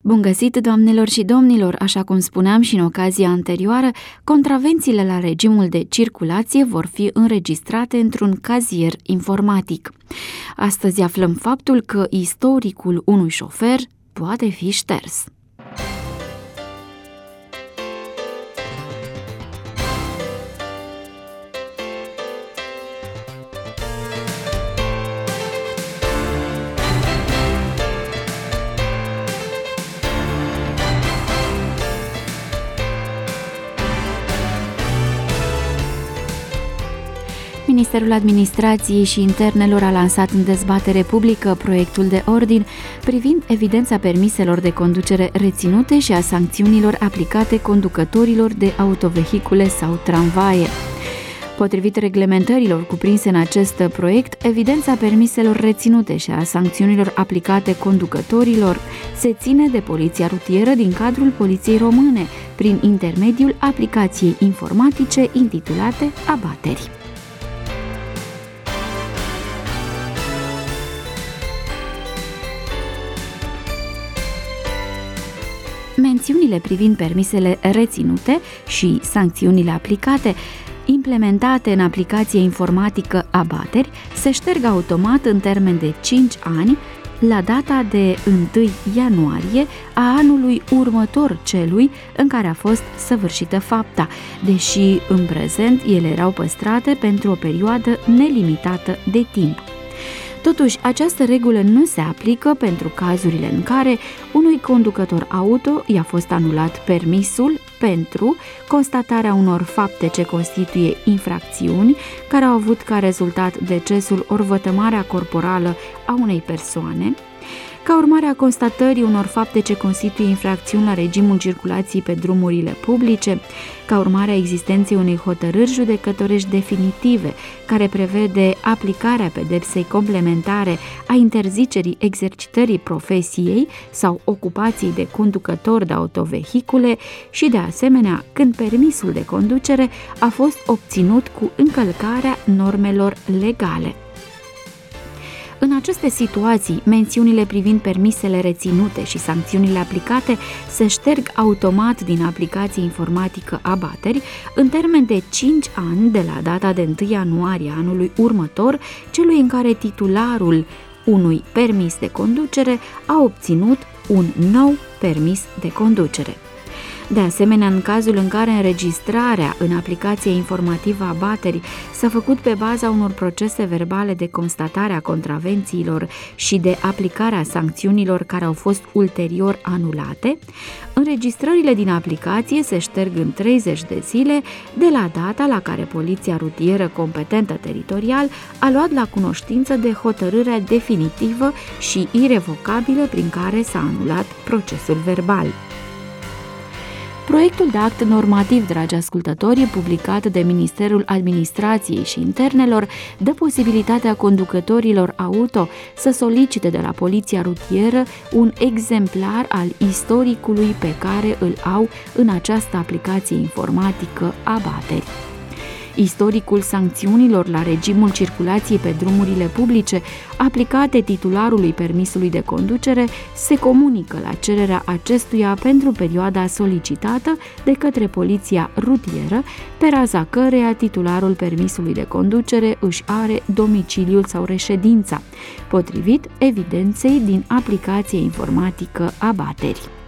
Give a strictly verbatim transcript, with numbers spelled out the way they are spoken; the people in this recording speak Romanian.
Bun găsit, doamnelor și domnilor! Așa cum spuneam și în ocazia anterioară, contravențiile la regimul de circulație vor fi înregistrate într-un cazier informatic. Astăzi aflăm faptul că istoricul unui șofer poate fi șters. Ministerul Administrației și Internelor a lansat în dezbatere publică proiectul de ordin privind evidența permiselor de conducere reținute și a sancțiunilor aplicate conducătorilor de autovehicule sau tramvaie. Potrivit reglementărilor cuprinse în acest proiect, evidența permiselor reținute și a sancțiunilor aplicate conducătorilor se ține de Poliția Rutieră din cadrul Poliției Române, prin intermediul aplicației informatice intitulate Abateri. Mențiunile privind permisele reținute și sancțiunile aplicate, implementate în aplicația informatică Abateri, se șterg automat în termen de cinci ani, la data de întâi ianuarie a anului următor celui în care a fost săvârșită fapta, deși în prezent ele erau păstrate pentru o perioadă nelimitată de timp. Totuși, această regulă nu se aplică pentru cazurile în care unui conducător auto i-a fost anulat permisul pentru constatarea unor fapte ce constituie infracțiuni care au avut ca rezultat decesul ori vătămarea corporală a unei persoane, ca urmare a constatării unor fapte ce constituie infracțiuni la regimul circulației pe drumurile publice, ca urmare a existenței unei hotărâri judecătorești definitive care prevede aplicarea pedepsei complementare a interzicerii exercitării profesiei sau ocupației de conducător de autovehicule și, de asemenea, când permisul de conducere a fost obținut cu încălcarea normelor legale. În aceste situații, mențiunile privind permisele reținute și sancțiunile aplicate se șterg automat din aplicația informatică Abateri în termen de cinci ani de la data de întâi ianuarie anului următor, celui în care titularul unui permis de conducere a obținut un nou permis de conducere. De asemenea, în cazul în care înregistrarea în aplicația informativă Abateri s-a făcut pe baza unor procese verbale de constatare a contravențiilor și de aplicarea sancțiunilor care au fost ulterior anulate, înregistrările din aplicație se șterg în treizeci de zile de la data la care Poliția Rutieră competentă teritorial a luat la cunoștință de hotărârea definitivă și irevocabilă prin care s-a anulat procesul verbal. Proiectul de act normativ, dragi ascultători, publicat de Ministerul Administrației și Internelor, dă posibilitatea conducătorilor auto să solicite de la Poliția Rutieră un exemplar al istoricului pe care îl au în această aplicație informatică Abateri. Istoricul sancțiunilor la regimul circulației pe drumurile publice aplicate titularului permisului de conducere se comunică la cererea acestuia pentru perioada solicitată de către Poliția Rutieră, pe raza căreia titularul permisului de conducere își are domiciliul sau reședința, potrivit evidenței din aplicația informatică Abateri.